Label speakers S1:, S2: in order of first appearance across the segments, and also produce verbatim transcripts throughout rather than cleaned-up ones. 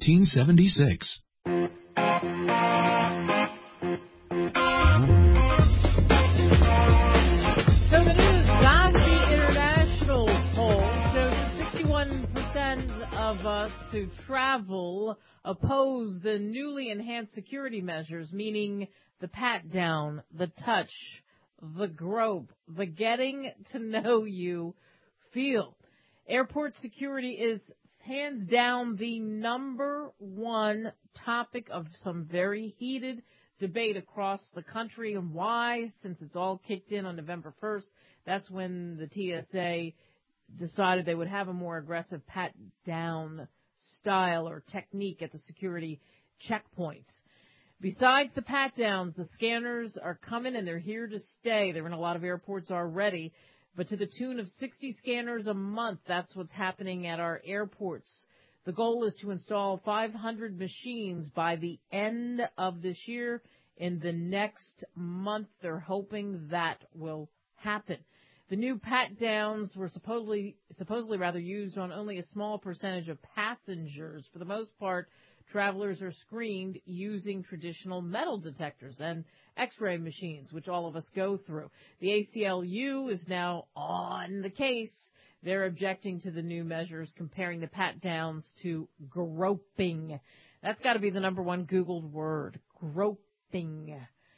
S1: nineteen seventy-six.
S2: Of us who travel oppose the newly enhanced security measures, meaning the pat down, the touch, the grope, the getting to know you feel. Airport security is hands down the number one topic of some very heated debate across the country. And why? Since it's all kicked in on November first, that's when the T S A decided they would have a more aggressive pat-down style or technique at the security checkpoints. Besides the pat-downs, the scanners are coming and they're here to stay. They're in a lot of airports already, but to the tune of sixty scanners a month, that's what's happening at our airports. The goal is to install five hundred machines by the end of this year. In the next month, they're hoping that will happen. The new pat-downs were supposedly, supposedly rather used on only a small percentage of passengers. For the most part, travelers are screened using traditional metal detectors and X-ray machines, which all of us go through. The A C L U is now on the case. They're objecting to the new measures, comparing the pat-downs to groping. That's got to be the number one Googled word, groping.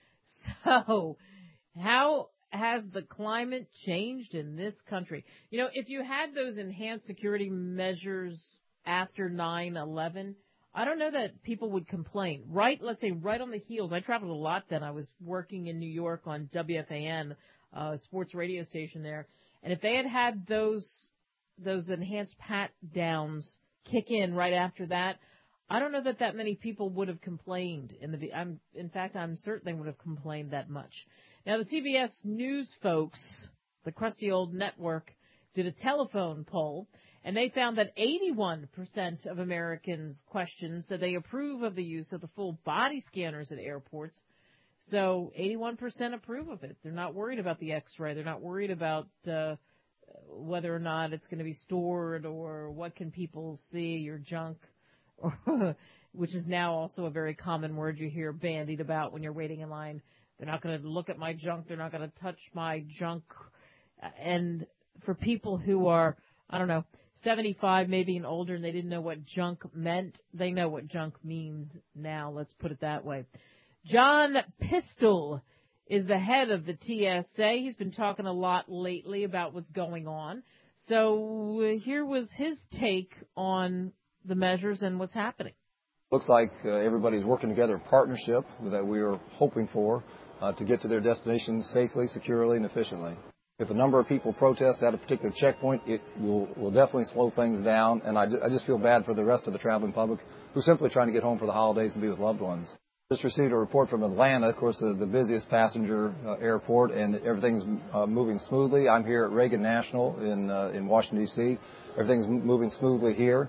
S2: So, how has the climate changed in this country? You know, if you had those enhanced security measures after nine eleven, I don't know that people would complain. Right, let's say right on the heels. I traveled a lot then. I was working in New York on W F A N, a sports radio station there. And if they had had those those enhanced pat-downs kick in right after that, I don't know that that many people would have complained. In the, I'm, in fact, I'm certain they would have complained that much. Now, the C B S News folks, the crusty old network, did a telephone poll, and they found that eighty-one percent of Americans questioned said they approve of the use of the full body scanners at airports. So eighty-one percent approve of it. They're not worried about the X-ray. They're not worried about uh, whether or not it's going to be stored or what can people see, your junk, or, which is now also a very common word you hear bandied about when you're waiting in line. They're not going to look at my junk. They're not going to touch my junk. And for people who are, I don't know, seventy-five maybe and older and they didn't know what junk meant, they know what junk means now. Let's put it that way. John Pistol is the head of the T S A. He's been talking a lot lately about what's going on. So uh, here was his take on the measures and what's happening.
S3: Looks like uh, everybody's working together in partnership that we are hoping for uh, to get to their destinations safely, securely, and efficiently. If a number of people protest at a particular checkpoint, it will, will definitely slow things down, and I, I just feel bad for the rest of the traveling public who's simply trying to get home for the holidays and be with loved ones. Just received a report from Atlanta, of course, the, the busiest passenger uh, airport, and everything's uh, moving smoothly. I'm here at Reagan National in, uh, in Washington, D C Everything's moving smoothly here.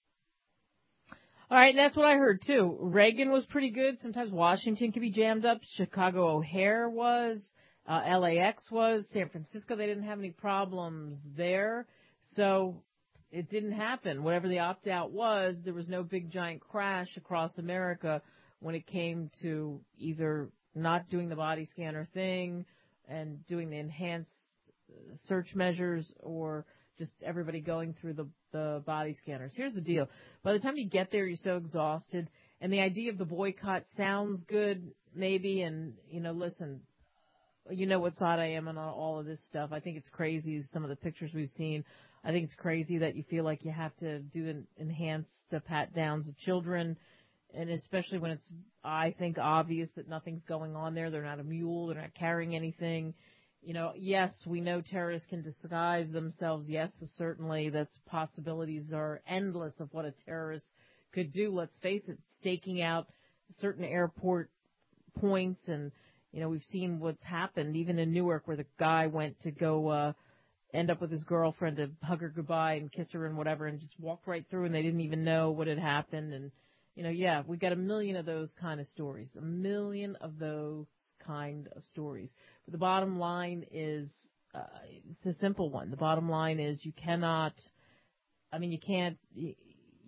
S2: All right, and that's what I heard, too. Reagan was pretty good. Sometimes Washington can be jammed up. Chicago O'Hare was. Uh, L A X was. San Francisco, they didn't have any problems there. So it didn't happen. Whatever the opt-out was, there was no big giant crash across America when it came to either not doing the body scanner thing and doing the enhanced search measures or just everybody going through the, the body scanners. Here's the deal. By the time you get there, you're so exhausted. And the idea of the boycott sounds good, maybe. And, you know, listen, you know what side I am on all of this stuff. I think it's crazy, some of the pictures we've seen. I think it's crazy that you feel like you have to do an enhanced uh, pat-downs of children, and especially when it's, I think, obvious that nothing's going on there. They're not a mule. They're not carrying anything. You know, yes, we know terrorists can disguise themselves. Yes, certainly that's possibilities are endless of what a terrorist could do. Let's face it, staking out certain airport points, and, you know, we've seen what's happened even in Newark where the guy went to go uh, end up with his girlfriend to hug her goodbye and kiss her and whatever, and just walked right through and they didn't even know what had happened. And, you know, yeah, we got a million of those kind of stories, a million of those kind of stories. But the bottom line is, uh, it's a simple one. The bottom line is you cannot, I mean, you can't, you,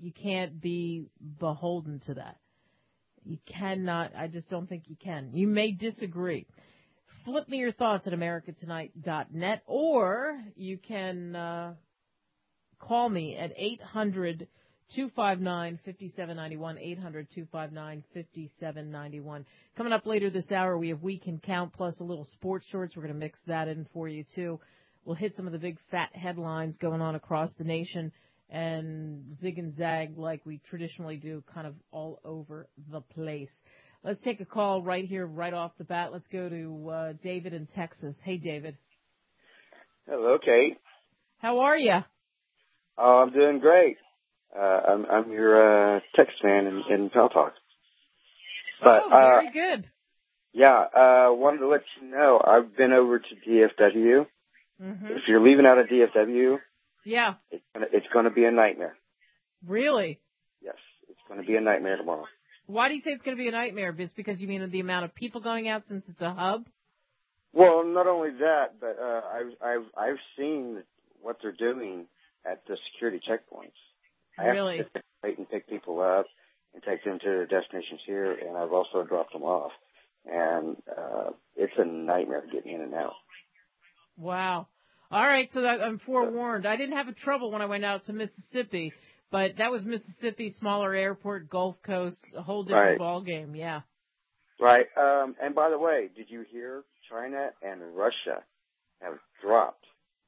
S2: you can't be beholden to that. You cannot. I just don't think you can. You may disagree. Flip me your thoughts at america tonight dot net, or you can uh, call me at eight hundred, two five nine, five seven nine one, eight hundred, two five nine, five seven nine one. Coming up later this hour, we have We Can Count plus a little sports shorts. We're going to mix that in for you, too. We'll hit some of the big fat headlines going on across the nation and zig and zag like we traditionally do, kind of all over the place. Let's take a call right here, right off the bat. Let's go to uh, David in Texas. Hey, David.
S1: Hello, Kate.
S2: How are you?
S1: Oh, I'm doing great. Uh, I'm, I'm your uh, text man in, in Pal Talk. But,
S2: oh, very
S1: uh,
S2: good.
S1: Yeah, uh, wanted to let you know I've been over to D F W.
S2: Mm-hmm.
S1: If you're leaving out of D F W,
S2: yeah,
S1: it's gonna, it's going to be a nightmare.
S2: Really?
S1: Yes, it's going to be a nightmare tomorrow.
S2: Why do you say it's going to be a nightmare? Just because you mean the amount of people going out since it's a hub?
S1: Well, not only that, but uh, I've I've I've seen what they're doing at the security checkpoints. I
S2: Really?
S1: have to wait and pick people up and take them to their destinations here, and I've also dropped them off. And uh, it's a nightmare getting in and out.
S2: Wow. All right, so that, I'm forewarned. I didn't have a trouble when I went out to Mississippi, but that was Mississippi, smaller airport, Gulf Coast, a whole different
S1: Right.
S2: ball game, yeah.
S1: Right. Um, and by the way, did you hear China and Russia have dropped?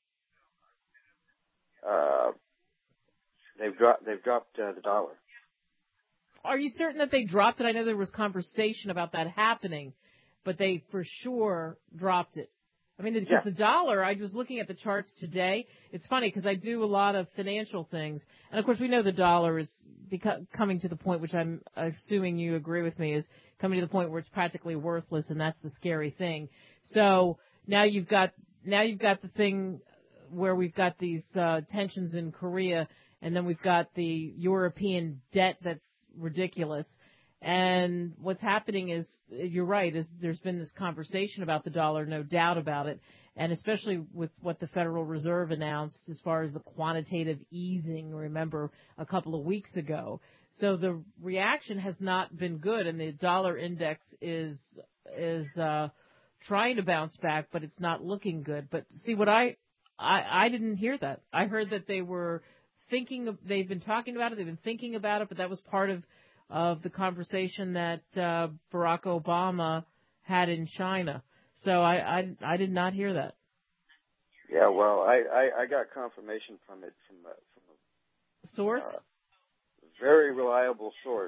S1: Uh, they've dropped. They've dropped uh, the dollar.
S2: Are you certain that they dropped it? I know there was conversation about that happening, but they for sure dropped it. I mean, because
S1: Yeah.
S2: the dollar, I was looking at the charts today. It's funny because I do a lot of financial things. And, of course, we know the dollar is beco- coming to the point, which I'm assuming you agree with me, is coming to the point where it's practically worthless, and that's the scary thing. So now you've got now you've got the thing where we've got these uh, tensions in Korea, and then we've got the European debt that's ridiculous. And what's happening is, you're right, is there's been this conversation about the dollar, no doubt about it, and especially with what the Federal Reserve announced as far as the quantitative easing, remember, a couple of weeks ago. So the reaction has not been good, and the dollar index is is uh, trying to bounce back, but it's not looking good. But see, what I, I I didn't hear that. I heard that they were thinking, of, they've been talking about it, they've been thinking about it, but that was part of of the conversation that uh, Barack Obama had in China. So I, I, I did not hear that.
S1: Yeah, well, I, I, I got confirmation from it from a, from a
S2: source,
S1: uh, very reliable source.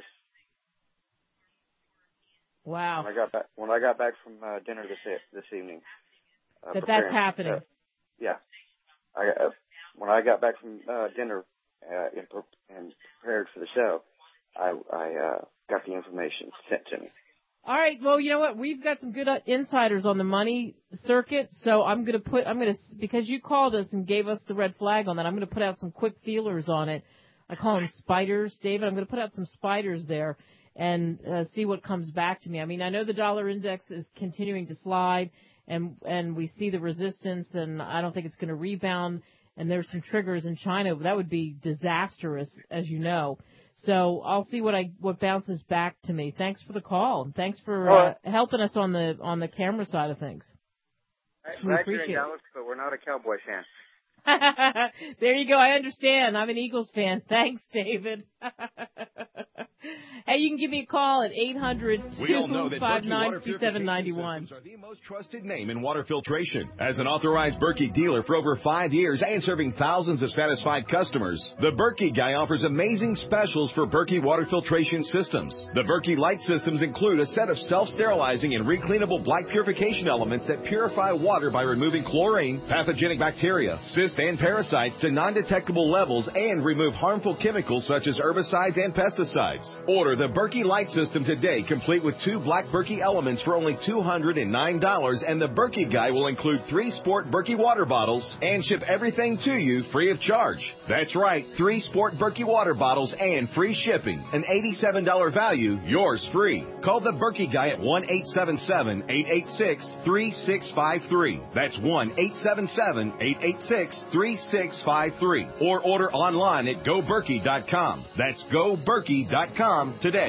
S2: Wow.
S1: When I got back, when I got back from uh, dinner this this evening. Uh,
S2: that that's happening.
S1: Uh, yeah. I uh, when I got back from uh, dinner uh, and, and prepared for the show, I, I uh, got the information sent to me.
S2: All right. Well, you know what? We've got some good uh, insiders on the money circuit, so I'm going to put, I'm going to, because you called us and gave us the red flag on that, I'm going to put out some quick feelers on it. I call them spiders, David. I'm going to put out some spiders there and uh, see what comes back to me. I mean, I know the dollar index is continuing to slide, and and we see the resistance, and I don't think it's going to rebound. And there's some triggers in China that would be disastrous, as you know. So I'll see what I what bounces back to me. Thanks for the call, and thanks for uh, helping us on the on the camera side of things.
S1: We appreciate it, Alex, but we're not a Cowboy fan.
S2: There you go. I understand. I'm an Eagles fan. Thanks, David. Hey, you can give me a call at eight hundred, two five nine, two seven nine one.
S4: Are the most trusted name in water filtration. As an authorized Berkey dealer for over five years and serving thousands of satisfied customers, the Berkey guy offers amazing specials for Berkey water filtration systems. The Berkey Light systems include a set of self-sterilizing and recleanable black purification elements that purify water by removing chlorine, pathogenic bacteria, cysts, and parasites to non-detectable levels and remove harmful chemicals such as herbicides and pesticides. Order the Berkey Light system today, complete with two black Berkey elements for only two hundred nine dollars. dollars, and the Berkey Guy will include three Sport Berkey water bottles and ship everything to you free of charge. That's right, three Sport Berkey water bottles and free shipping. An eighty-seven dollars value, yours free. Call the Berkey Guy at one eight seven seven, eight eight six, three six five three. That's one eight seven seven, eight eight six, three six five three. Or order online at go berkey dot com. That's go berkey dot com today.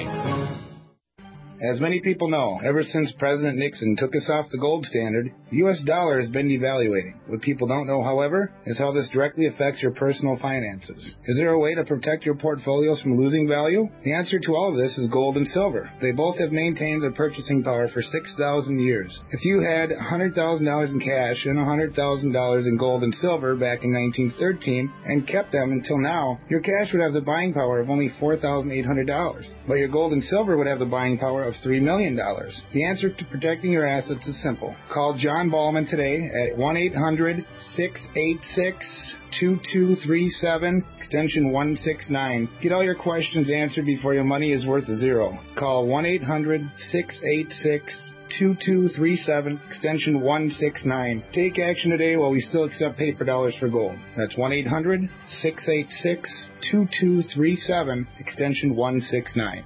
S5: As many people know, ever since President Nixon took us off the gold standard, the U S dollar has been devaluating. What people don't know, however, is how this directly affects your personal finances. Is there a way to protect your portfolios from losing value? The answer to all of this is gold and silver. They both have maintained their purchasing power for six thousand years. If you had one hundred thousand dollars in cash and one hundred thousand dollars in gold and silver back in nineteen thirteen and kept them until now, your cash would have the buying power of only four thousand eight hundred dollars, but your gold and silver would have the buying power of three million dollars. The answer to protecting your assets is simple. Call John Ballman today at one eight hundred, six eight six, two two three seven, extension one six nine. Get all your questions answered before your money is worth a zero. Call one eight hundred, six eight six, two two three seven, extension one six nine. Take action today while we still accept paper dollars for gold. That's one eight hundred, six eight six, two two three seven, extension one six nine.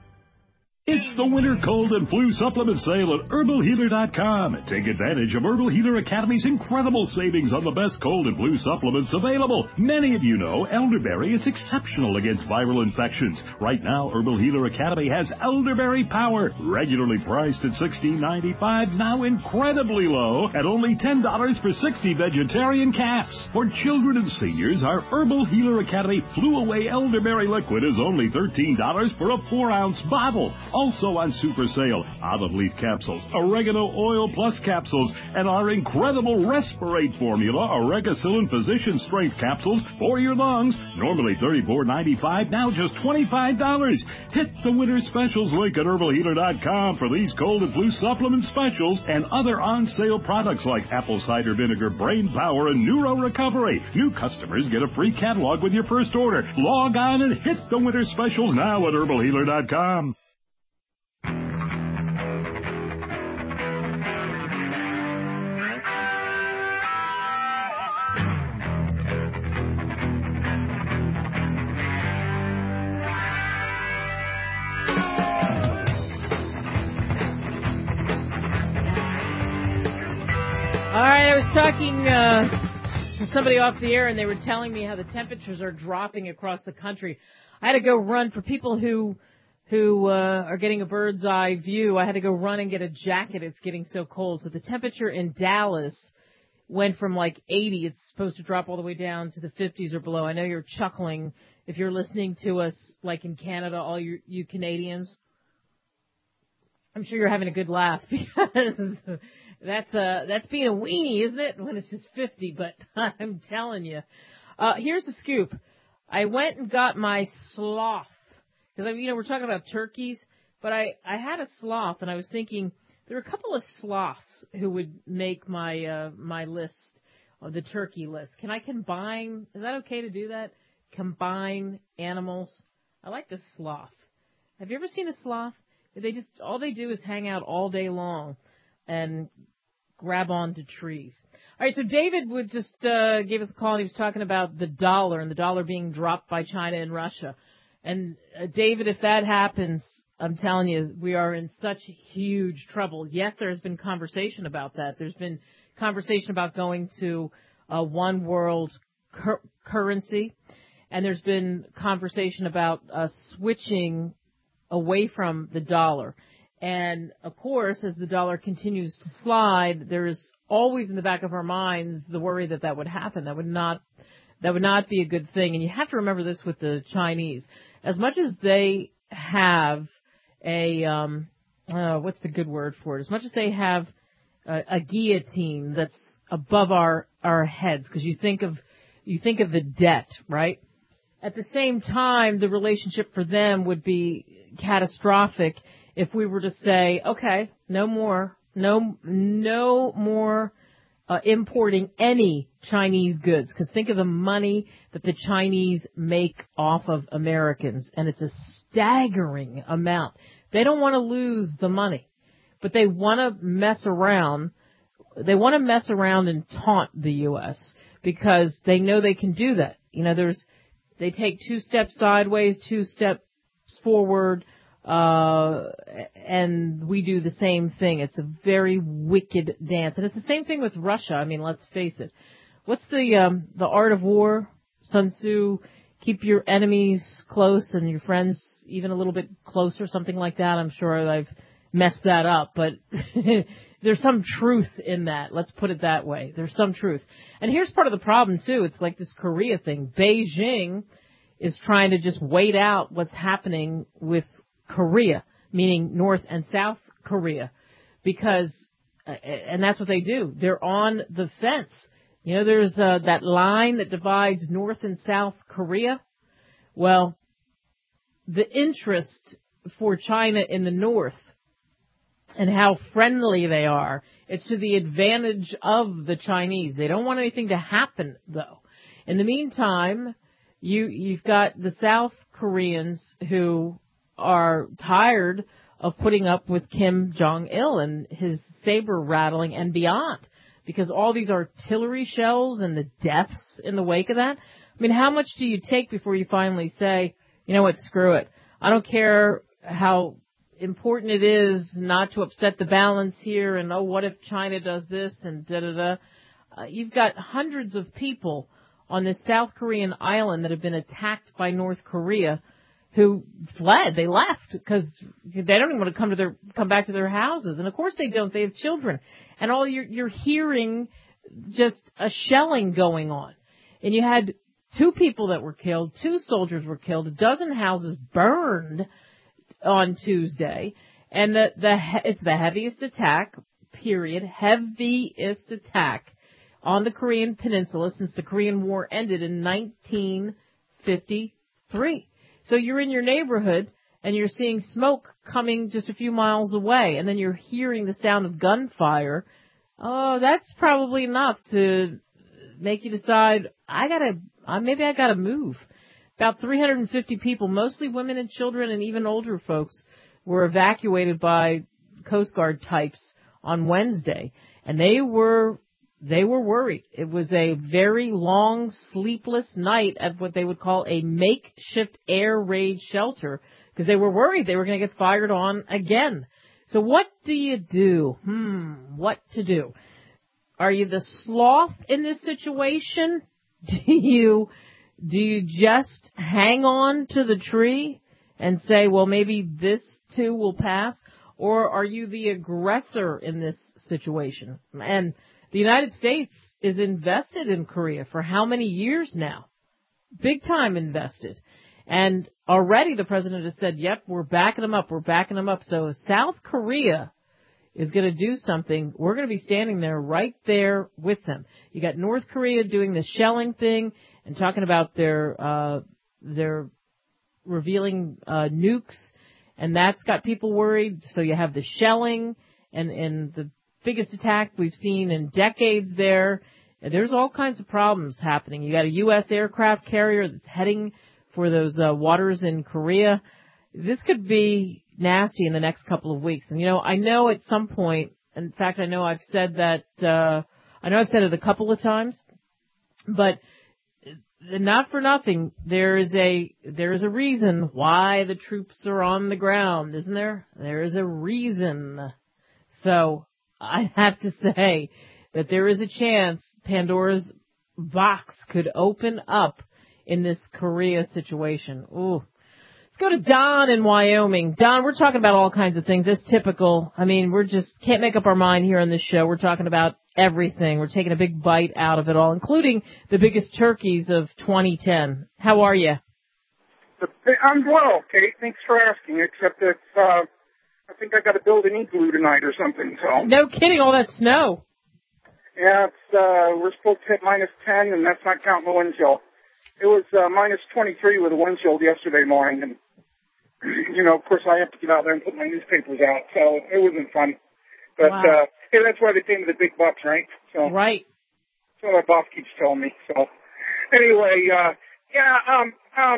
S6: It's the winter cold and flu supplement sale at herbal healer dot com. Take advantage of Herbal Healer Academy's incredible savings on the best cold and flu supplements available. Many of you know elderberry is exceptional against viral infections. Right now, Herbal Healer Academy has Elderberry Power, regularly priced at sixteen ninety-five, now incredibly low at only ten dollars for sixty vegetarian caps. For children and seniors, our Herbal Healer Academy Flu Away Elderberry Liquid is only thirteen dollars for a four ounce bottle. Also on super sale, olive leaf capsules, oregano oil plus capsules, and our incredible Respirate formula, Oregacillin Physician Strength capsules for your lungs. Normally thirty-four ninety-five, now just twenty-five dollars. Hit the winter specials link at herbal healer dot com for these cold and flu supplement specials and other on sale products like apple cider vinegar, brain power, and neuro recovery. New customers get a free catalog with your first order. Log on and hit the winter specials now at herbal healer dot com.
S2: All right, I was talking uh, to somebody off the air, and they were telling me how the temperatures are dropping across the country. I had to go run for people who who uh, are getting a bird's eye view. I had to go run and get a jacket. It's getting so cold. So the temperature in Dallas went from like eighty. It's supposed to drop all the way down to the fifties or below. I know you're chuckling if you're listening to us like in Canada, all you, you Canadians. I'm sure you're having a good laugh because that's uh that's being a weenie, isn't it? When it's just fifty, but I'm telling you. Uh, here's the scoop. I went and got my sloth. Because, you know, we're talking about turkeys, but I, I had a sloth, and I was thinking there are a couple of sloths who would make my uh, my list, or the turkey list. Can I combine? Is that okay to do that? Combine animals? I like the sloth. Have you ever seen a sloth? They just, all they do is hang out all day long and grab onto trees. All right, so David would just uh, gave us a call, and he was talking about the dollar and the dollar being dropped by China and Russia. And, uh, David, if that happens, I'm telling you, we are in such huge trouble. Yes, there has been conversation about that. There's been conversation about going to a one world cur- currency, and there's been conversation about uh, switching away from the dollar. And, of course, as the dollar continues to slide, there's always in the back of our minds the worry that that would happen. That would not That would not be a good thing. And you have to remember this with the Chinese. As much as they have a, um, uh, what's the good word for it? As much as they have a, a guillotine that's above our, our heads, because you think of, you think of the debt, right? At the same time, the relationship for them would be catastrophic if we were to say, okay, no more, no, no more Uh, importing any Chinese goods, because think of the money that the Chinese make off of Americans, and it's a staggering amount. They don't want to lose the money, but they want to mess around. They want to mess around and taunt the U S because they know they can do that. You know, there's, they take two steps sideways, two steps forward, uh, and we do the same thing. It's a very wicked dance. And it's the same thing with Russia. I mean, let's face it. What's the, um, the art of war? Sun Tzu, keep your enemies close and your friends even a little bit closer, something like that. I'm sure I've messed that up, but there's some truth in that. Let's put it that way. There's some truth. And here's part of the problem, too. It's like this Korea thing. Beijing is trying to just wait out what's happening with Korea, meaning North and South Korea, because, and that's what they do. They're on the fence. You know, there's uh, that line that divides North and South Korea. Well, the interest for China in the North and how friendly they are, it's to the advantage of the Chinese. They don't want anything to happen, though. In the meantime, you, you've got the South Koreans who are tired of putting up with Kim Jong-il and his saber rattling and beyond, because all these artillery shells and the deaths in the wake of that. I mean, how much do you take before you finally say, you know what, screw it. I don't care how important it is not to upset the balance here, and oh, what if China does this, and da-da-da. Uh, you've got hundreds of people on this South Korean island that have been attacked by North Korea who fled. They left because they don't even want to come to their come back to their houses. And of course they don't. They have children. And all you're, you're hearing just a shelling going on. And you had two people that were killed, two soldiers were killed, a dozen houses burned on Tuesday. And the, the it's the heaviest attack, period, heaviest attack on the Korean Peninsula since the Korean War ended in nineteen fifty-three. So you're in your neighborhood and you're seeing smoke coming just a few miles away, and then you're hearing the sound of gunfire. Oh, that's probably enough to make you decide, I gotta, uh, maybe I gotta move. About three hundred fifty people, mostly women and children and even older folks, were evacuated by Coast Guard types on Wednesday, and they were They were worried. It was a very long, sleepless night at what they would call a makeshift air raid shelter because they were worried they were going to get fired on again. So what do you do? Hmm, what to do? Are you the sloth in this situation? Do you, do you just hang on to the tree and say, well, maybe this too will pass? Or are you the aggressor in this situation? And the United States is invested in Korea for how many years now? Big time invested. And already the president has said, yep, we're backing them up, we're backing them up. So if South Korea is going to do something, we're going to be standing there right there with them. You got North Korea doing the shelling thing and talking about their, uh, their revealing, uh, nukes. And that's got people worried. So you have the shelling and, and the biggest attack we've seen in decades there. There's all kinds of problems happening. You got a U S aircraft carrier that's heading for those uh, waters in Korea. This could be nasty in the next couple of weeks. And, you know, I know at some point, in fact, I know I've said that, uh, I know I've said it a couple of times, but not for nothing, there is a, there is a reason why the troops are on the ground, isn't there? There is a reason. So I have to say that there is a chance Pandora's box could open up in this Korea situation. Ooh. Let's go to Don in Wyoming. Don, we're talking about all kinds of things. It's typical. I mean, we're just can't make up our mind here on this show. We're talking about everything. We're taking a big bite out of it all, including the biggest turkeys of twenty ten. How are you?
S7: I'm well, Kate. Thanks for asking, except it's, uh, I think I got to build an igloo tonight or something. So
S2: no kidding, all that snow.
S7: Yeah, it's uh, we're supposed to hit minus ten, and that's not counting the wind chill. It was uh, minus twenty-three with a wind chill yesterday morning, and you know, of course, I have to get out there and put my newspapers out, so it wasn't fun. But wow. uh, hey, that's why they pay me the big bucks, right? So
S2: right.
S7: That's what my boss keeps telling me. So anyway, uh, yeah, um, um,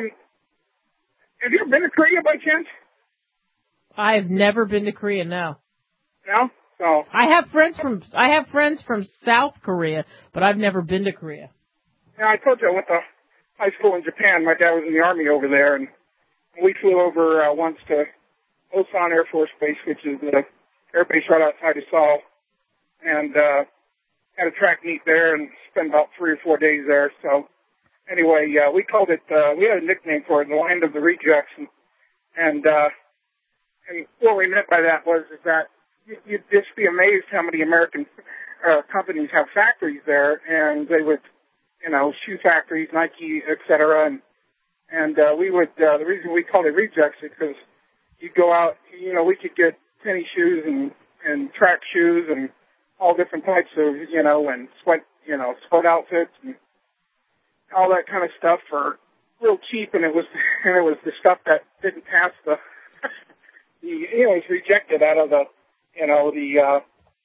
S7: have you ever been to Korea by chance?
S2: I've never been to Korea, no.
S7: No? So
S2: I have friends from I have friends from South Korea, but I've never been to Korea.
S7: Yeah, I told you I went to high school in Japan. My dad was in the Army over there, and we flew over uh, once to Osan Air Force Base, which is the air base right outside of Seoul, and uh, had a track meet there and spent about three or four days there. So anyway, uh, we called it, uh, we had a nickname for it, the Land of the Rejects. And, and, uh, and what we meant by that was is that you'd just be amazed how many American uh, companies have factories there, and they would, you know, shoe factories, Nike, et cetera. And, and uh, we would, uh, the reason we called it Rejects is because you go out, you know, we could get tennis shoes and, and track shoes and all different types of, you know, and sweat, you know, sweat outfits and all that kind of stuff for real cheap. And it was, and it was the stuff that didn't pass the, the, you know, it was rejected out of the, you know, the, uh,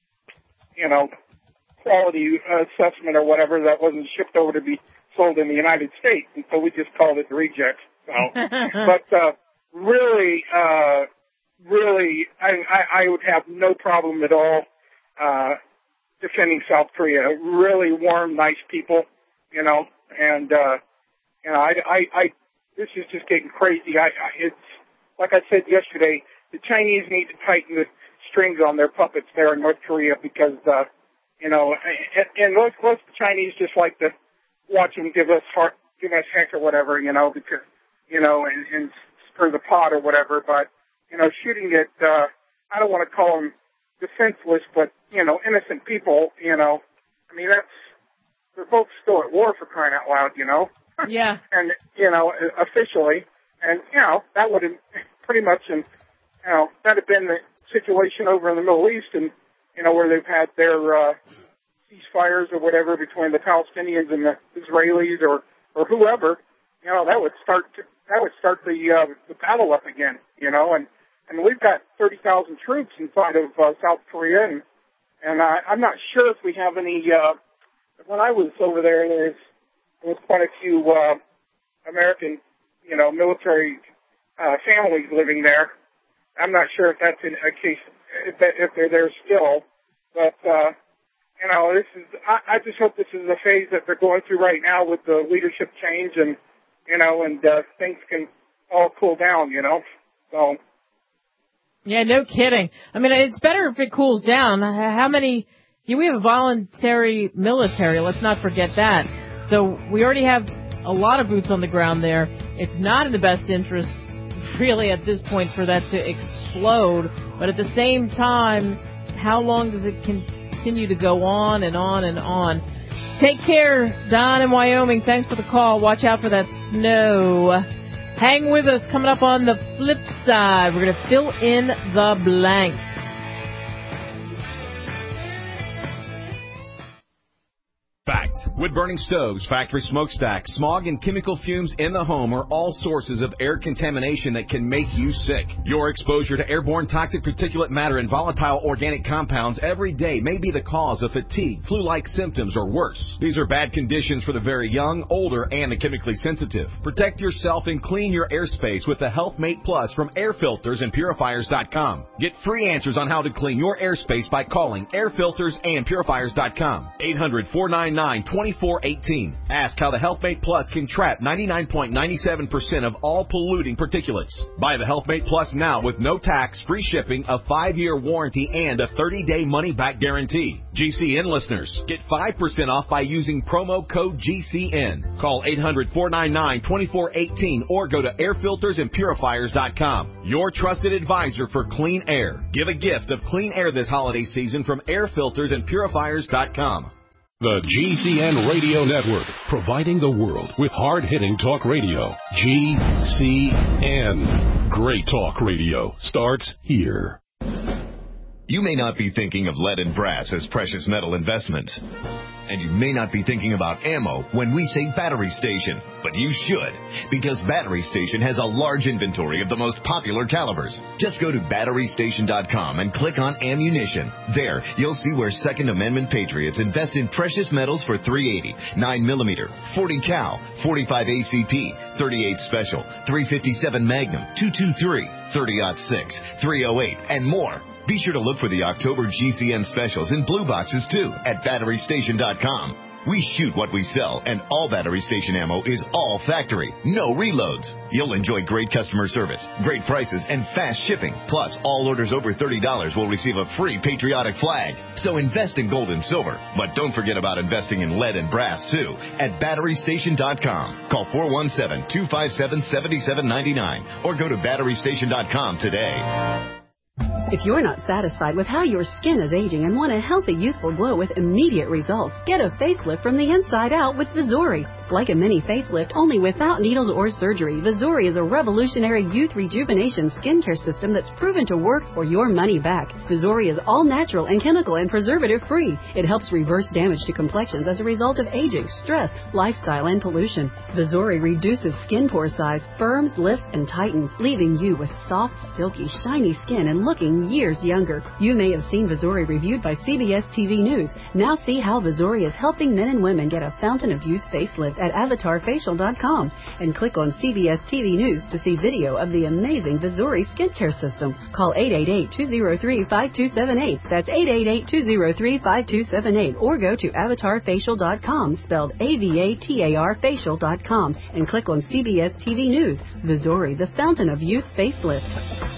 S7: you know, quality assessment or whatever that wasn't shipped over to be sold in the United States. And so we just called it the Rejects. So, but, uh, really, uh, really, I, I, I would have no problem at all, uh, defending South Korea. Really warm, nice people, you know, and, uh, you know, I, I, I, this is just getting crazy. I, I, it's, like I said yesterday, the Chinese need to tighten the strings on their puppets there in North Korea because, uh, you know, and, and most, most the Chinese just like to watch them give us heart, give us heck or whatever, you know, because, you know, and, and spur the pot or whatever, but, you know, shooting at, uh, I don't want to call them defenseless, but, you know, innocent people, you know, I mean, that's, they're both still at war for crying out loud, you know?
S2: Yeah.
S7: And, you know, officially, and, you know, that would have pretty much, and, you know, that have been the situation over in the Middle East and, you know, where they've had their, uh, ceasefires or whatever between the Palestinians and the Israelis or, or whoever, you know, that would start, to, that would start the, uh, the battle up again, you know, and, and we've got thirty thousand troops inside of, uh, South Korea and, and I, I'm not sure if we have any, uh, when I was over there, there was, there was quite a few, uh, American, you know, military, uh, families living there. I'm not sure if that's in a case, if, that, if they're there still, but, uh, you know, this is, I, I just hope this is a phase that they're going through right now with the leadership change and, you know, and, uh, things can all cool down, you know, so.
S2: Yeah, no kidding. I mean, it's better if it cools down. How many, yeah, we have a voluntary military, let's not forget that. So we already have a lot of boots on the ground there. It's not in the best interest, really, at this point for that to explode. But at the same time, how long does it continue to go on and on and on? Take care, Don in Wyoming. Thanks for the call. Watch out for that snow. Hang with us. Coming up on the flip side, we're going to fill in the blanks.
S4: Fact. Wood-burning stoves, factory smokestacks, smog, and chemical fumes in the home are all sources of air contamination that can make you sick. Your exposure to airborne toxic particulate matter and volatile organic compounds every day may be the cause of fatigue, flu-like symptoms, or worse. These are bad conditions for the very young, older, and the chemically sensitive. Protect yourself and clean your airspace with the HealthMate Plus from air filters and purifiers dot com. Get free answers on how to clean your airspace by calling air filters and purifiers dot com. eight hundred, four nine nine, two four one eight. Ask how the HealthMate Plus can trap ninety-nine point nine seven percent of all polluting particulates. Buy the HealthMate Plus now with no tax, free shipping, a five-year warranty, and a thirty-day money-back guarantee. G C N listeners, get five percent off by using promo code G C N. Call eight hundred, four nine nine, two four one eight or go to air filters and purifiers dot com. Your trusted advisor for clean air. Give a gift of clean air this holiday season from air filters and purifiers dot com.
S6: The G C N Radio Network, providing the world with hard-hitting talk radio. G C N. Great talk radio starts here.
S8: You may not be thinking of lead and brass as precious metal investments. And you may not be thinking about ammo when we say Battery Station. But you should, because Battery Station has a large inventory of the most popular calibers. Just go to battery station dot com and click on ammunition. There, you'll see where Second Amendment patriots invest in precious metals for three eighty, nine millimeter, forty cal, forty-five A C P, thirty-eight Special, three fifty-seven Magnum, two twenty-three, thirty aught six, three oh eight, and more. Be sure to look for the October G C N specials in blue boxes, too, at battery station dot com. We shoot what we sell, and all Battery Station ammo is all factory, no reloads. You'll enjoy great customer service, great prices, and fast shipping. Plus, all orders over thirty dollars will receive a free patriotic flag. So invest in gold and silver, but don't forget about investing in lead and brass, too, at battery station dot com. Call four one seven, two five seven, seven seven nine nine or go to battery station dot com today.
S9: If you're not satisfied with how your skin is aging and want a healthy, youthful glow with immediate results, get a facelift from the inside out with Vizuri. Like a mini facelift, only without needles or surgery, Vizuri is a revolutionary youth rejuvenation skincare system that's proven to work for your money back. Vizuri is all natural and chemical and preservative-free. It helps reverse damage to complexions as a result of aging, stress, lifestyle, and pollution. Vizuri reduces skin pore size, firms, lifts, and tightens, leaving you with soft, silky, shiny skin and looking years younger. You may have seen Vizuri reviewed by C B S T V News. Now see how Vizuri is helping men and women get a fountain of youth facelift at avatar facial dot com and click on C B S T V News to see video of the amazing Vizuri skincare system. Call eight eight eight, two zero three, five two seven eight. That's eight eight eight, two zero three, five two seven eight or go to avatar facial dot com, spelled A V A T A R facial dot com, and click on C B S T V News. Vizuri, the fountain of youth facelift.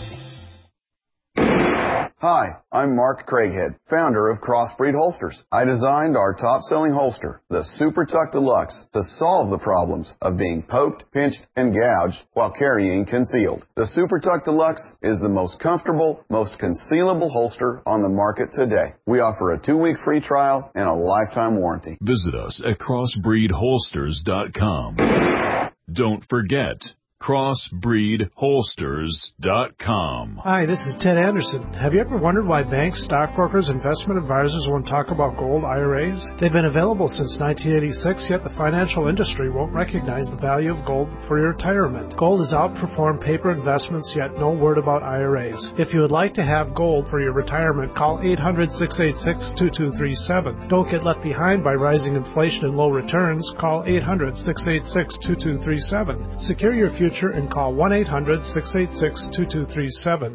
S10: Hi, I'm Mark Craighead, founder of Crossbreed Holsters. I designed our top-selling holster, the Super Tuck Deluxe, to solve the problems of being poked, pinched, and gouged while carrying concealed. The Super Tuck Deluxe is the most comfortable, most concealable holster on the market today. We offer a two-week free trial and a lifetime warranty.
S6: Visit us at crossbreed holsters dot com. Don't forget, crossbreed holsters dot com.
S11: Hi, this is Ted Anderson. Have you ever wondered why banks, stockbrokers, investment advisors won't talk about gold I R As? They've been available since nineteen eighty-six, yet the financial industry won't recognize the value of gold for your retirement. Gold has outperformed paper investments, yet no word about I R As. If you would like to have gold for your retirement, call eight hundred, six eight six, two two three seven. Don't get left behind by rising inflation and low returns. Call eight hundred, six eight six, two two three seven. Secure your future and call one eight hundred, six eight six, two two three seven.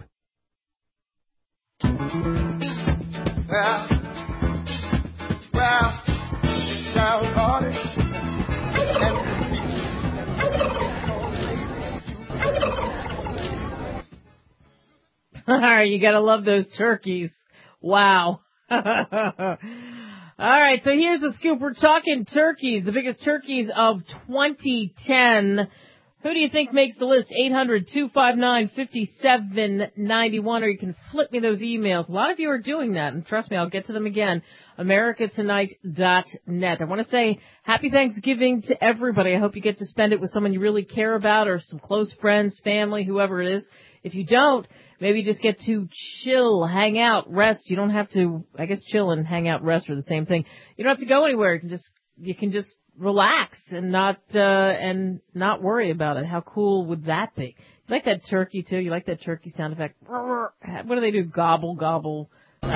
S12: Well, well, well, party.
S2: All right, you gotta love those turkeys. Wow. All right, so here's the scoop. We're talking turkeys, the biggest turkeys of twenty ten. Who do you think makes the list? eight hundred, two five nine, five seven nine one, or you can flip me those emails. A lot of you are doing that, and trust me, I'll get to them again. America Tonight dot net. I want to say happy Thanksgiving to everybody. I hope you get to spend it with someone you really care about or some close friends, family, whoever it is. If you don't, maybe just get to chill, hang out, rest. You don't have to, I guess chill and hang out, rest are the same thing. You don't have to go anywhere. You can just, you can just relax and not, uh, and not worry about it. How cool would that be? You like that turkey too? You like that turkey sound effect? What do they do? Gobble, gobble.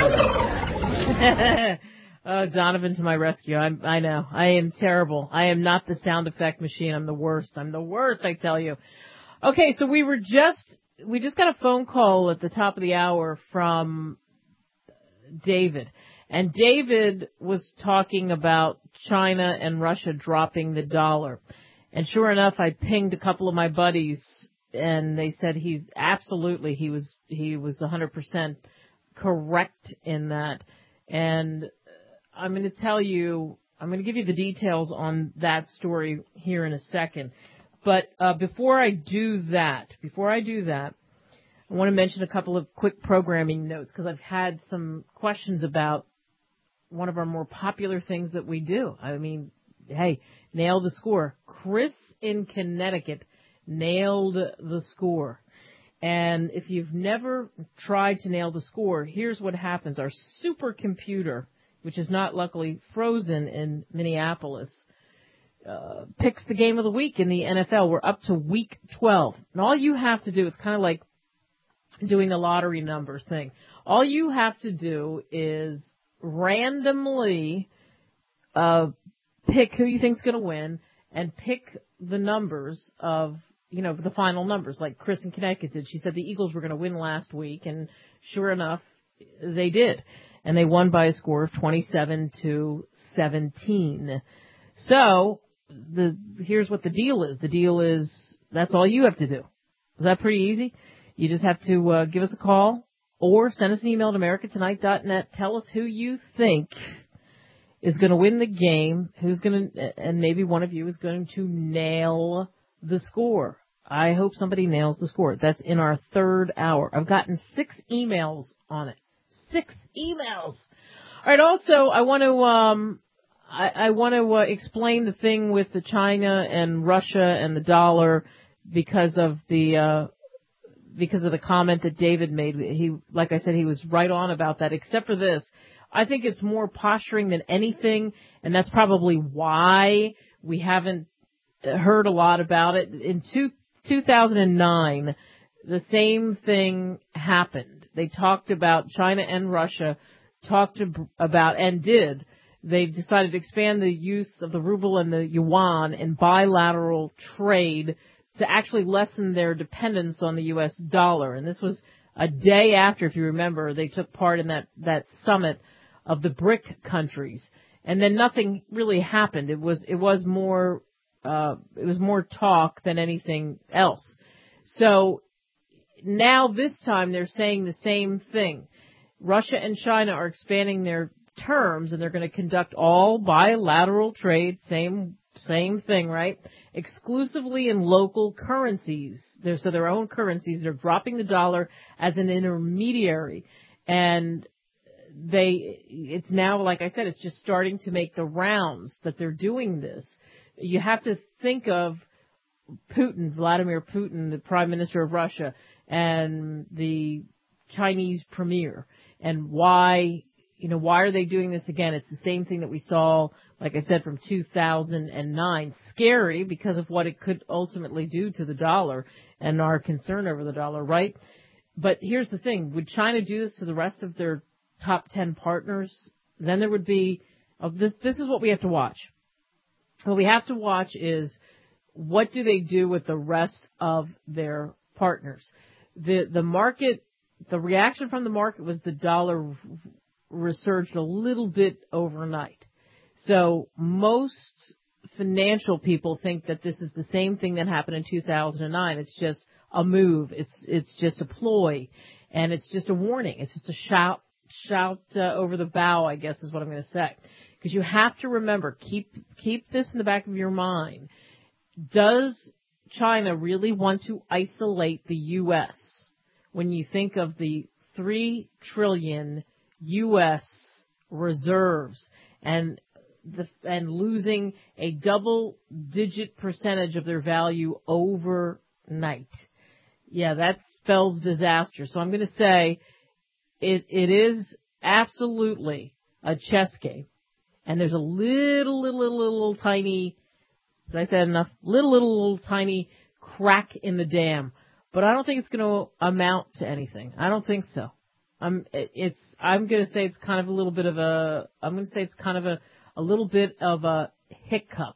S2: Oh, Donovan to my rescue. I'm, I know. I am terrible. I am not the sound effect machine. I'm the worst. I'm the worst, I tell you. Okay, so we were just, we just got a phone call at the top of the hour from David. And David was talking about China and Russia dropping the dollar. And sure enough, I pinged a couple of my buddies, and they said he's absolutely, he was, he was one hundred percent correct in that. And I'm going to tell you, I'm going to give you the details on that story here in a second. But uh, before I do that, before I do that, I want to mention a couple of quick programming notes because I've had some questions about one of our more popular things that we do. I mean, hey, nail the score. Chris in Connecticut nailed the score. And if you've never tried to nail the score, here's what happens. Our supercomputer, which is not luckily frozen in Minneapolis, uh, picks the game of the week in the N F L. We're up to week twelve. And all you have to do, it's kind of like doing the lottery numbers thing. All you have to do is randomly uh, pick who you think's going to win and pick the numbers of, you know, the final numbers, like Chris in Connecticut did. She said the Eagles were going to win last week, and sure enough, they did. And they won by a score of twenty-seven to seventeen. So the here's what the deal is. The deal is that's all you have to do. Is that pretty easy? You just have to uh, give us a call or send us an email at america tonight dot net. Tell us who you think is going to win the game, who's going to, and maybe one of you is going to nail the score. I hope somebody nails the score. That's in our third hour. I've gotten six emails on it. Six emails. All right. Also, I want to um, I, I want to uh, explain the thing with the China and Russia and the dollar because of the uh, because of the comment that David made. He, like I said, he was right on about that. Except for this, I think it's more posturing than anything, and that's probably why we haven't heard a lot about it. In two, two thousand nine, the same thing happened. They talked about China and Russia, talked about and did. They decided to expand the use of the ruble and the yuan in bilateral trade to actually lessen their dependence on the U S dollar. And this was a day after, if you remember, they took part in that, that summit of the BRIC countries. And then nothing really happened. It was, it was more, uh, it was more talk than anything else. So now this time they're saying the same thing. Russia and China are expanding their terms and they're going to conduct all bilateral trade, same, same thing, right? Exclusively in local currencies. They're, so their own currencies. They're dropping the dollar as an intermediary. And they, it's now, like I said, it's just starting to make the rounds that they're doing this. You have to think of Putin, Vladimir Putin, the Prime Minister of Russia, and the Chinese premier, and why, you know, why are they doing this again? It's the same thing that we saw, like I said, from two thousand nine. Scary because of what it could ultimately do to the dollar and our concern over the dollar, right? But here's the thing. Would China do this to the rest of their top ten partners? Then there would be, uh, this, this is what we have to watch. What we have to watch is what do they do with the rest of their partners? The the market, the reaction from the market was the dollar resurged a little bit overnight. So most financial people think that this is the same thing that happened in two thousand nine. It's just a move. It's it's just a ploy, and it's just a warning. It's just a shout shout uh, over the bow, I guess is what I'm going to say. Because you have to remember, keep keep this in the back of your mind. Does China really want to isolate the U S when you think of the three trillion U S reserves and the, and losing a double-digit percentage of their value overnight? Yeah, that spells disaster. So I'm going to say it it is absolutely a chess game, and there's a little, little, little, little tiny. As I said enough, little, little, little tiny crack in the dam. But I don't think it's going to amount to anything. I don't think so. I'm, it's, I'm going to say it's kind of a little bit of a, I'm going to say it's kind of a, a little bit of a hiccup.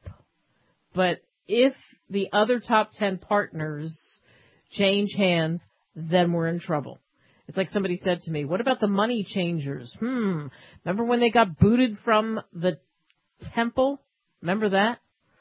S2: But if the other top ten partners change hands, then we're in trouble. It's like somebody said to me, what about the money changers? Hmm. Remember when they got booted from the temple? Remember that?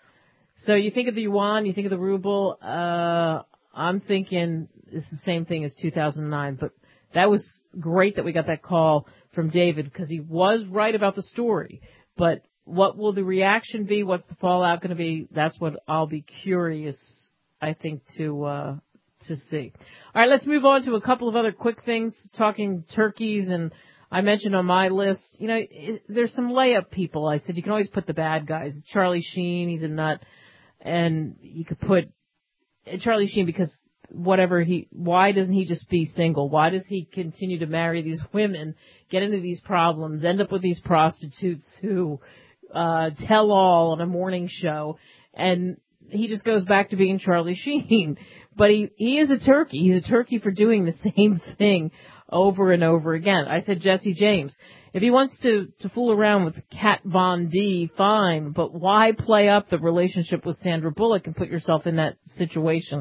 S2: So you think of the yuan, you think of the ruble, uh, I'm thinking it's the same thing as two thousand nine, but that was great that we got that call from David because he was right about the story. But what will the reaction be? What's the fallout going to be? That's what I'll be curious, I think, to, uh, to see. All right, let's move on to a couple of other quick things, talking turkeys, and I mentioned on my list, you know, it, there's some layup people. I said you can always put the bad guys. Charlie Sheen, he's a nut. And you could put Charlie Sheen because whatever he, why doesn't he just be single? Why does he continue to marry these women, get into these problems, end up with these prostitutes who uh tell all on a morning show, and he just goes back to being Charlie Sheen. But he, he is a turkey. He's a turkey for doing the same thing over and over again. I said Jesse James. If he wants to, to fool around with Kat Von D, fine, but why play up the relationship with Sandra Bullock and put yourself in that situation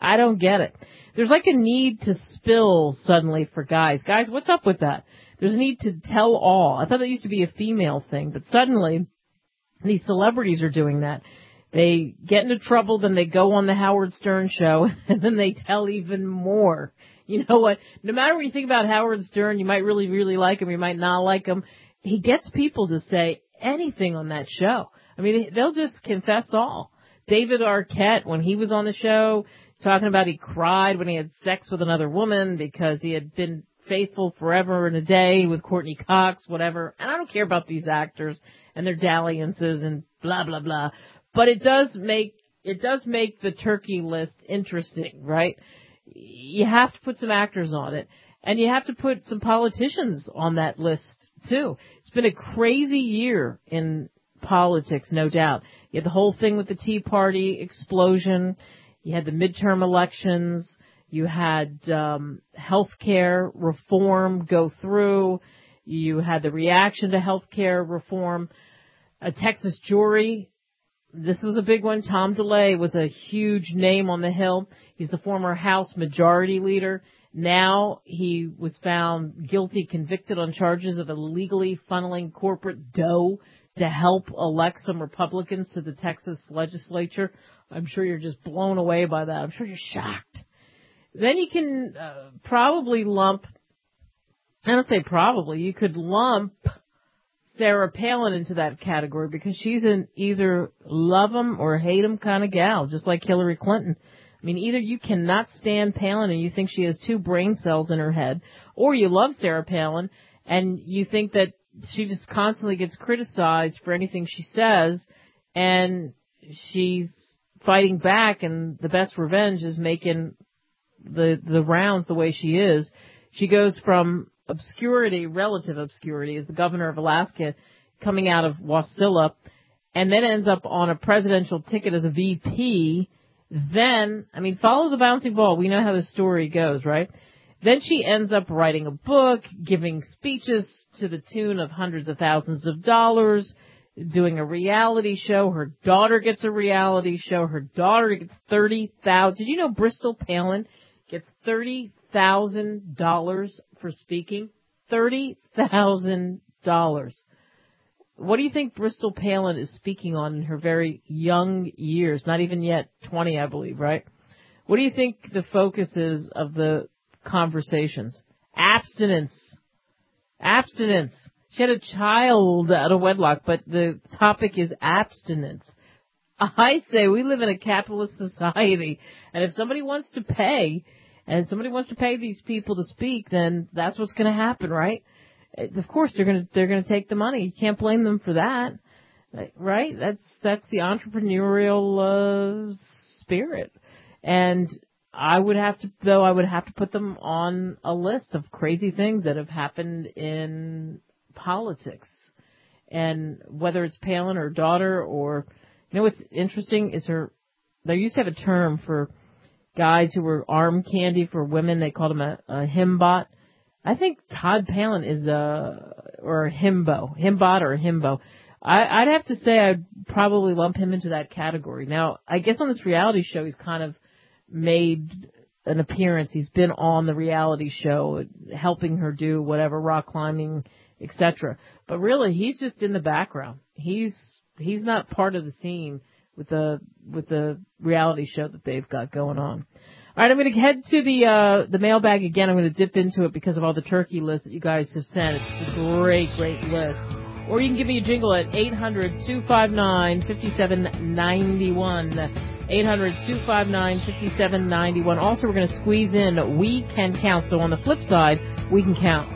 S2: I don't get it. There's like a need to spill suddenly for guys. Guys, what's up with that? There's a need to tell all. I thought that used to be a female thing, but suddenly these celebrities are doing that. They get into trouble, then they go on the Howard Stern show, and then they tell even more. You know what? No matter what you think about Howard Stern, you might really, really like him, you might not like him. He gets people to say anything on that show. I mean, they'll just confess all. David Arquette, when he was on the show, talking about he cried when he had sex with another woman because he had been faithful forever and a day with Courtney Cox, whatever. And I don't care about these actors and their dalliances and blah, blah, blah. But it does make, it does make the turkey list interesting, right? You have to put some actors on it. And you have to put some politicians on that list, too. It's been a crazy year in politics, no doubt. You had the whole thing with the Tea Party explosion. You had the midterm elections. You had um, health care reform go through. You had the reaction to health care reform. A Texas jury, this was a big one. Tom DeLay was a huge name on the Hill. He's the former House Majority Leader. Now he was found guilty, convicted on charges of illegally funneling corporate dough to help elect some Republicans to the Texas legislature. I'm sure you're just blown away by that. I'm sure you're shocked. Then you can uh, probably lump, I don't say probably, you could lump Sarah Palin into that category because she's an either love 'em or hate 'em kind of gal, just like Hillary Clinton. I mean, either you cannot stand Palin and you think she has two brain cells in her head, or you love Sarah Palin and you think that she just constantly gets criticized for anything she says, and she's fighting back, and the best revenge is making the the rounds the way she is. She goes from obscurity, relative obscurity, as the governor of Alaska, coming out of Wasilla, and then ends up on a presidential ticket as a V P. Then, I mean, follow the bouncing ball. We know how the story goes, right? Then she ends up writing a book, giving speeches to the tune of hundreds of thousands of dollars, doing a reality show. Her daughter gets a reality show. Her daughter gets thirty thousand dollars. Did you know Bristol Palin gets thirty thousand dollars for speaking? thirty thousand dollars. What do you think Bristol Palin is speaking on in her very young years? Not even yet twenty, I believe, right? What do you think the focus is of the conversations? Abstinence. Abstinence. She had a child out of wedlock, but the topic is abstinence. I say we live in a capitalist society, and if somebody wants to pay, and somebody wants to pay these people to speak, then that's what's going to happen, right? Of course, they're going to they're going to take the money. You can't blame them for that, right? That's that's the entrepreneurial uh, spirit, and I would have to, though, I would have to put them on a list of crazy things that have happened in politics, and whether it's Palin or daughter, or you know what's interesting is her. They used to have a term for guys who were arm candy for women. They called him a, a himbot. I think Todd Palin is a, or a himbo, himbot or a himbo. I, I'd have to say I'd probably lump him into that category. Now, I guess on this reality show, he's kind of made an appearance. He's been on the reality show, helping her do whatever, rock climbing, et cetera. But really, he's just in the background. He's, he's not part of the scene with the, with the reality show that they've got going on. All right, I'm going to head to the uh, the mailbag again. I'm going to dip into it because of all the turkey lists that you guys have sent. It's a great, great list. Or you can give me a jingle at eight hundred, two five nine, five seven nine one. eight hundred, two five nine, five seven nine one. Also, we're going to squeeze in We Can Count. So on the flip side, we can count.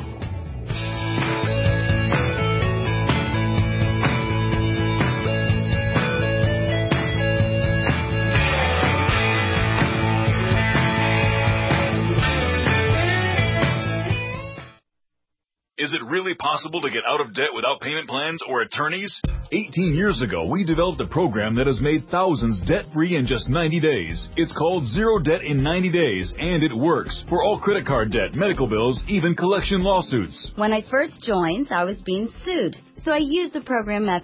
S13: Is it really possible to get out of debt without payment plans or attorneys? eighteen years ago, we developed a program that has made thousands debt-free in just ninety days. It's called Zero Debt in ninety days, and it works for all credit card debt, medical bills, even collection lawsuits.
S14: When I first joined, I was being sued, so I used the program methods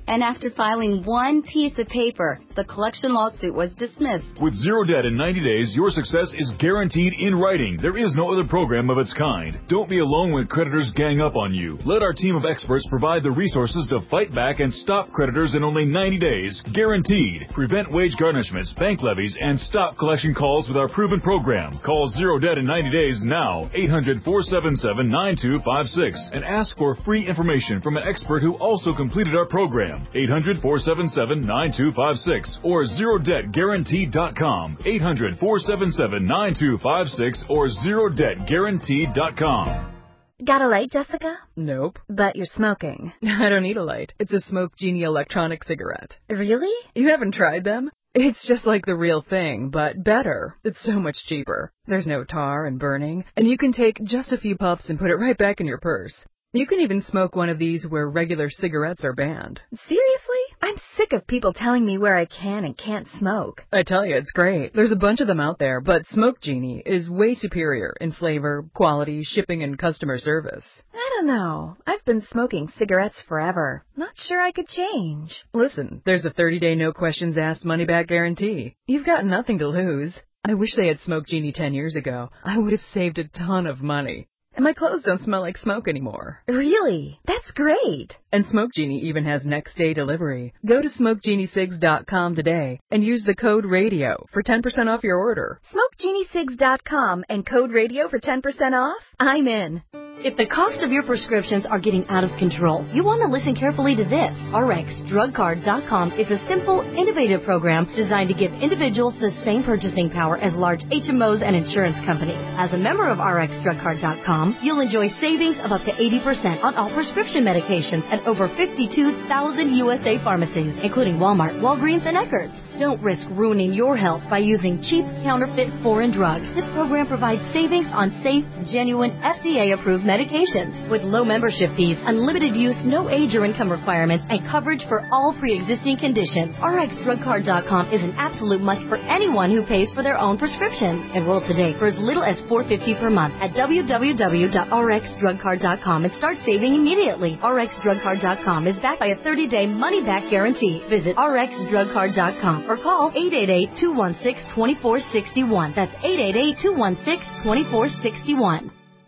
S14: And after filing one piece of paper, the collection lawsuit was dismissed.
S13: With zero debt in ninety days, your success is guaranteed in writing. There is no other program of its kind. Don't be alone when creditors gang up on you. Let our team of experts provide the resources to fight back and stop creditors in only ninety days. Guaranteed. Prevent wage garnishments, bank levies, and stop collection calls with our proven program. Call Zero Debt in ninety days now. eight hundred, four seven seven, nine two five six. And ask for free information from an expert who also completed our program. eight hundred, four seven seven, nine two five six or zero debt guaranteed dot com. eight hundred, four seven seven, nine two five six or zero debt guaranteed dot com.
S15: Got a light, Jessica?
S16: Nope.
S15: But you're smoking.
S16: I don't need a light. It's a Smoke Genie electronic cigarette.
S15: Really?
S16: You haven't tried them? It's just like the real thing, but better. It's so much cheaper. There's no tar and burning, and you can take just a few puffs and put it right back in your purse. You can even smoke one of these where regular cigarettes are banned.
S15: Seriously? I'm sick of people telling me where I can and can't smoke.
S16: I tell you, it's great. There's a bunch of them out there, but Smoke Genie is way superior in flavor, quality, shipping, and customer service.
S15: I don't know. I've been smoking cigarettes forever. Not sure I could change.
S16: Listen, there's a thirty-day no questions asked money-back guarantee. You've got nothing to lose. I wish they had Smoke Genie ten years ago. I would have saved a ton of money. And my clothes don't smell like smoke anymore.
S15: Really? That's great.
S16: And Smoke Genie even has next day delivery. Go to smoke genie cigs dot com today and use the code RADIO for ten percent off your order.
S15: smoke genie cigs dot com and code RADIO for ten percent off? I'm in.
S17: If the cost of your prescriptions are getting out of control, you want to listen carefully to this. R X drug card dot com is a simple, innovative program designed to give individuals the same purchasing power as large H M Os and insurance companies. As a member of R X drug card dot com, you'll enjoy savings of up to eighty percent on all prescription medications at over fifty-two thousand U S A pharmacies, including Walmart, Walgreens, and Eckerd's. Don't risk ruining your health by using cheap, counterfeit foreign drugs. This program provides savings on safe, genuine, F D A-approved medications. With low membership fees, unlimited use, no age or income requirements, and coverage for all pre-existing conditions, R X drug card dot com is an absolute must for anyone who pays for their own prescriptions. Enroll today for as little as four dollars and fifty cents per month at w w w dot r x drug card dot com and start saving immediately. R X drug card dot com is backed by a thirty-day money-back guarantee. Visit r x drug card dot com or call eight eight eight, two one six, two four six one. That's eight eight eight, two one six, two four six one.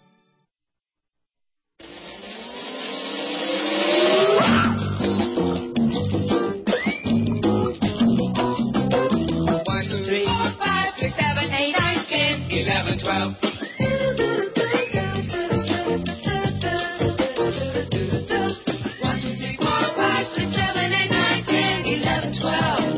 S12: eleven, twelve. One, two, three, four, five, six, seven, eight, nine, ten, eleven, twelve.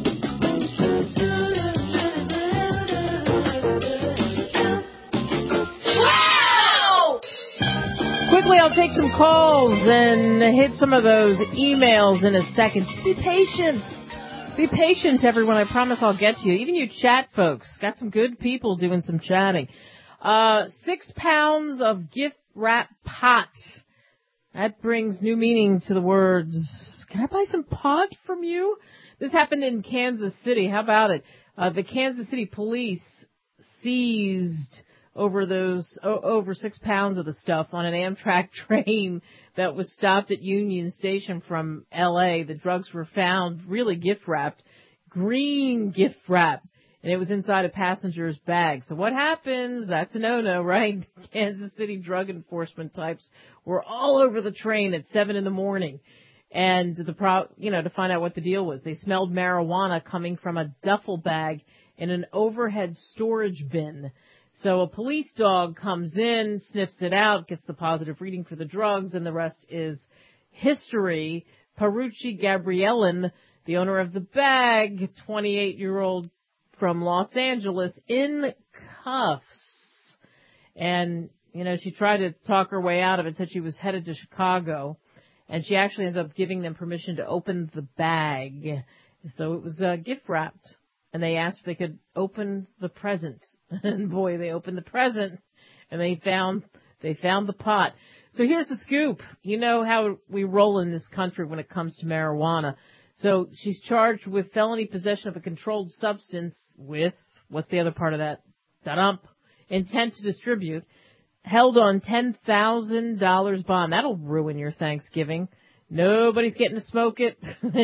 S12: twelve!
S2: Quickly, I'll take some calls and hit some of those emails in a second. Just be patient. Be patient, everyone. I promise I'll get to you. Even you chat folks. Got some good people doing some chatting. Uh, six pounds of gift wrap pot. That brings new meaning to the words, can I buy some pot from you? This happened in Kansas City. How about it? Uh, the Kansas City police seized over those, oh, over six pounds of the stuff on an Amtrak train that was stopped at Union Station from L A. The drugs were found really gift wrapped, green gift wrap, and it was inside a passenger's bag. So what happens? That's a no-no, right? Kansas City drug enforcement types were all over the train at seven in the morning. And the pro, you know, to find out what the deal was. They smelled marijuana coming from a duffel bag in an overhead storage bin. So a police dog comes in, sniffs it out, gets the positive reading for the drugs, and the rest is history. Parucci Gabrielin, the owner of the bag, twenty-eight-year-old from Los Angeles, in cuffs. And, you know, she tried to talk her way out of it, said she was headed to Chicago. And she actually ends up giving them permission to open the bag. So it was uh, gift wrapped. And they asked if they could open the present. And boy, they opened the present and they found, they found the pot. So here's the scoop. You know how we roll in this country when it comes to marijuana. So she's charged with felony possession of a controlled substance with, what's the other part of that? Da-dump. Intent to distribute. Held on ten thousand dollars bond. That'll ruin your Thanksgiving. nobody's getting to smoke it,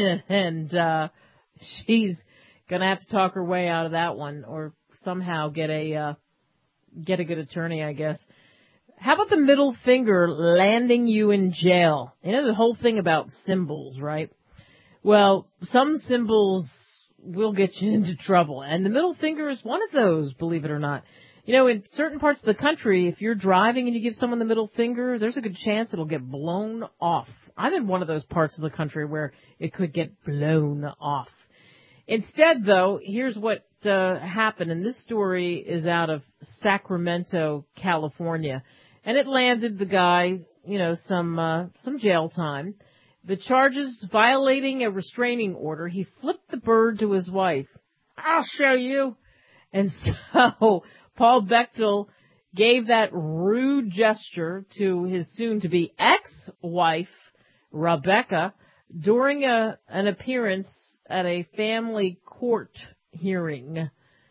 S2: and uh, she's gonna have to talk her way out of that one, or somehow get a uh, get a good attorney, I guess. How about the middle finger landing you in jail? You know the whole thing about symbols, right? Well, some symbols will get you into trouble, and the middle finger is one of those, believe it or not. You know, in certain parts of the country, if you're driving and you give someone the middle finger, there's a good chance it'll get blown off. I'm in one of those parts of the country where it could get blown off. Instead, though, here's what uh, happened, and this story is out of Sacramento, California, and it landed the guy, you know, some uh, some jail time. The charges violating a restraining order. He flipped the bird to his wife. I'll show you. And so Paul Bechtel gave that rude gesture to his soon-to-be ex-wife, Rebecca, during a, an appearance at a family court hearing.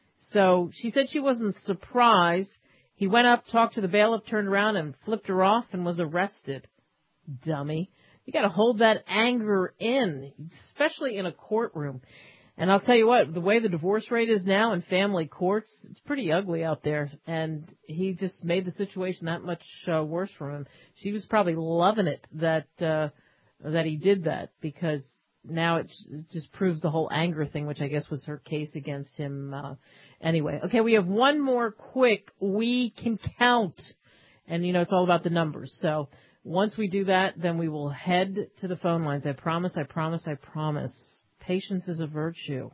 S2: So she said she wasn't surprised. He went up, talked to the bailiff, turned around and flipped her off and was arrested. Dummy. You got to hold that anger in, especially in a courtroom. And I'll tell you what, the way the divorce rate is now in family courts, it's pretty ugly out there. And he just made the situation that much uh, worse for him. She was probably loving it that uh, that he did that, because now it just proves the whole anger thing, which I guess was her case against him uh, anyway. Okay, we have one more quick We Can Count. And, you know, it's all about the numbers. So once we do that, then we will head to the phone lines. I promise, I promise, I promise. Patience is a virtue.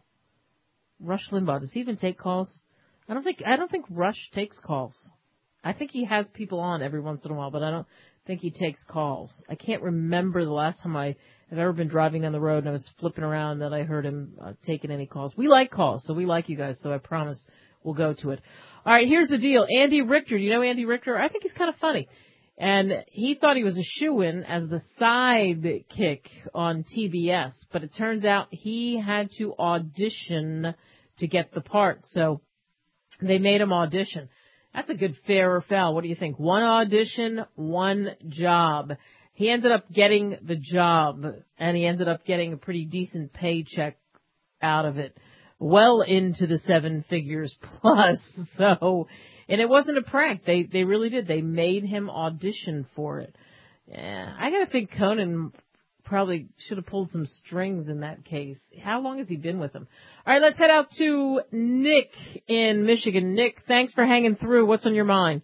S2: Rush Limbaugh, does he even take calls? I don't think I don't think Rush takes calls. I think he has people on every once in a while, but I don't think he takes calls. I can't remember the last time I have ever been driving on the road and I was flipping around that I heard him uh, taking any calls. We like calls, so we like you guys, so I promise we'll go to it. All right, here's the deal. Andy Richter, you know Andy Richter? I think he's kind of funny. And he thought he was a shoo-in as the sidekick on T B S, but it turns out he had to audition to get the part. So they made him audition. That's a good fair or foul. What do you think? One audition, one job. He ended up getting the job, and he ended up getting a pretty decent paycheck out of it, well into the seven figures plus. So, and it wasn't a prank. They they really did. They made him audition for it. Yeah, I gotta think Conan probably should have pulled some strings in that case. How long has he been with him? All right, let's head out to Nick in Michigan. Nick, thanks for hanging through. What's on your mind?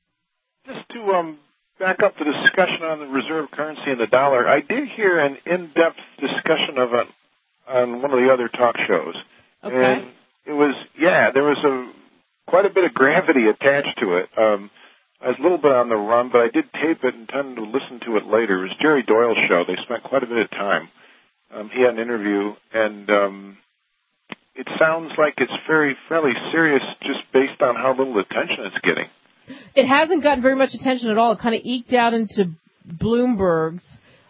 S18: Just to um, back up the discussion on the reserve currency and the dollar, I did hear an in-depth discussion of it on one of the other talk shows.
S2: Okay.
S18: And it was, yeah, there was a quite a bit of gravity attached to it. Um, I was a little bit on the run, but I did tape it and intended to listen to it later. It was Jerry Doyle's show. They spent quite a bit of time. Um, he had an interview, and um, it sounds like it's very fairly serious just based on how little attention it's getting.
S2: It hasn't gotten very much attention at all. It kind of eked out into Bloomberg's,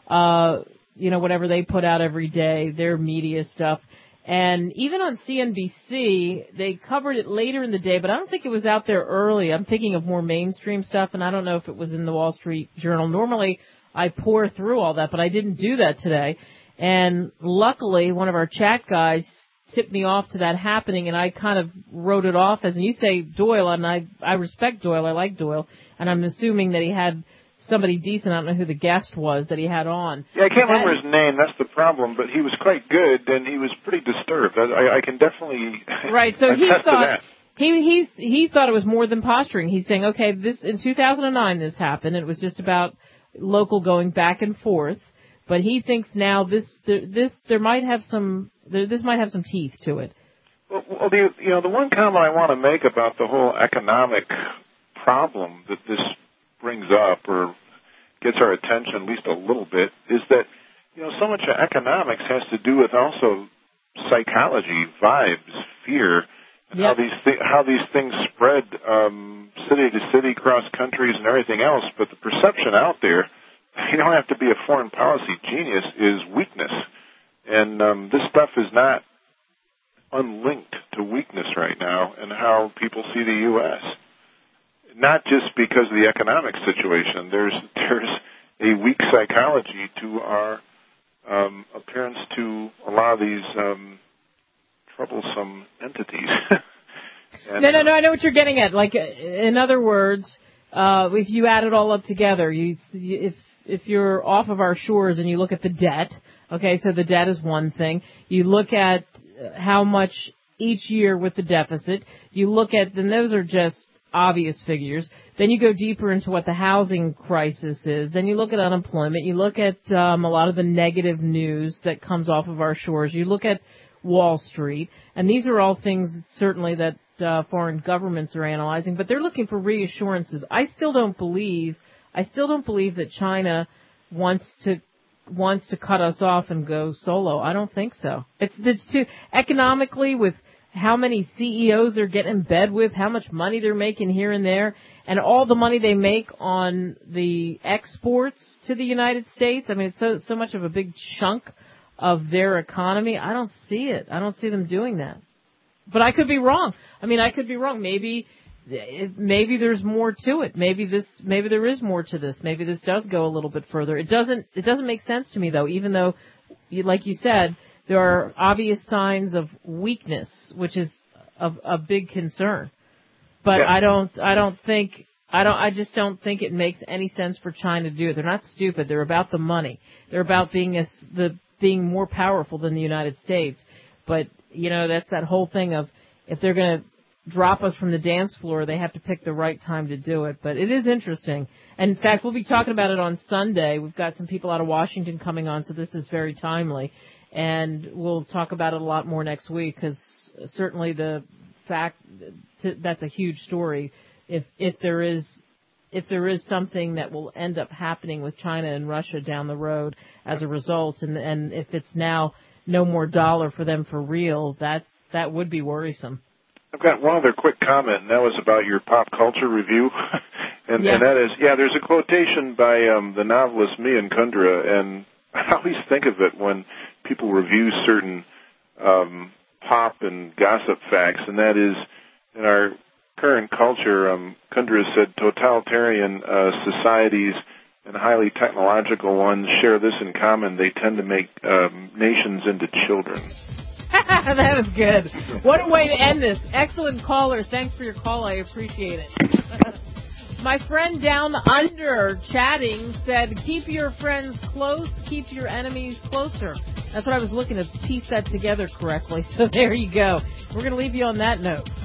S2: uh, you know, whatever they put out every day, their media stuff. And even on C N B C, they covered it later in the day, but I don't think it was out there early. I'm thinking of more mainstream stuff, and I don't know if it was in the Wall Street Journal. Normally, I pour through all that, but I didn't do that today. And luckily, one of our chat guys tipped me off to that happening, and I kind of wrote it off as, and you say Doyle, and I, I respect Doyle, I like Doyle, and I'm assuming that he had somebody decent. I don't know who the guest was that he had on.
S18: Yeah, I can't
S2: that,
S18: remember his name. That's the problem. But he was quite good, and he was pretty disturbed. I, I can definitely
S2: right. So he
S18: attest to
S2: thought
S18: that.
S2: he he he thought it was more than posturing. He's saying, okay, this in two thousand nine this happened. It was just about local going back and forth. But he thinks now this this there might have some this might have some teeth to it.
S18: Well, well the, you know, the one comment I want to make about the whole economic problem that this brings up or gets our attention at least a little bit is that, you know, so much of economics has to do with also psychology, vibes, fear, and
S2: yep.
S18: how these th- how these things spread um, city to city, cross countries, and everything else. But the perception out there, you don't have to be a foreign policy genius, is weakness, and um, this stuff is not unlinked to weakness right now and how people see the U S Not just because of the economic situation. There's there's a weak psychology to our um, appearance to a lot of these um, troublesome entities. and,
S2: no, no, no. I know what you're getting at. Like, in other words, uh, if you add it all up together, you if if you're off of our shores and you look at the debt, okay, so the debt is one thing. You look at how much each year with the deficit. You look at, then those are just obvious figures. Then you go deeper into what the housing crisis is. Then you look at unemployment. You look at um, a lot of the negative news that comes off of our shores. You look at Wall Street. And these are all things certainly that uh, foreign governments are analyzing, but they're looking for reassurances. I still don't believe, I still don't believe that China wants to wants to cut us off and go solo. I don't think so. It's, it's too, economically, with how many C E Os they're getting in bed with, how much money they're making here and there, and all the money they make on the exports to the United States. I mean, it's so, so much of a big chunk of their economy. I don't see it. I don't see them doing that. But I could be wrong. I mean, I could be wrong. Maybe, maybe there's more to it. Maybe this, maybe there is more to this. Maybe this does go a little bit further. It doesn't, it doesn't make sense to me though, even though, like you said, there are obvious signs of weakness, which is a, a big concern. But yeah. I don't, I don't think, I don't, I just don't think it makes any sense for China to do it. They're not stupid. They're about the money. They're about being a, the, being more powerful than the United States. But, you know, that's that whole thing of if they're going to drop us from the dance floor, they have to pick the right time to do it. But it is interesting. And in fact, we'll be talking about it on Sunday. We've got some people out of Washington coming on, so this is very timely. And we'll talk about it a lot more next week because certainly the fact to, that's a huge story. If if there is if there is something that will end up happening with China and Russia down the road as a result, and and if it's now no more dollar for them for real, that's that would be worrisome.
S18: I've got one other quick comment, and that was about your pop culture review. and,
S2: yeah.
S18: and that is, yeah, there's a quotation by um, the novelist Mian Kundera, and I always think of it when people review certain um, pop and gossip facts, and that is, in our current culture, um, Kundera said totalitarian uh, societies and highly technological ones share this in common. They tend to make um, nations into children.
S2: That was good. What a way to end this. Excellent callers. Thanks for your call. I appreciate it. My friend down under chatting said, keep your friends close, keep your enemies closer. That's what I was looking to piece that together correctly. So there you go. We're going to leave you on that note.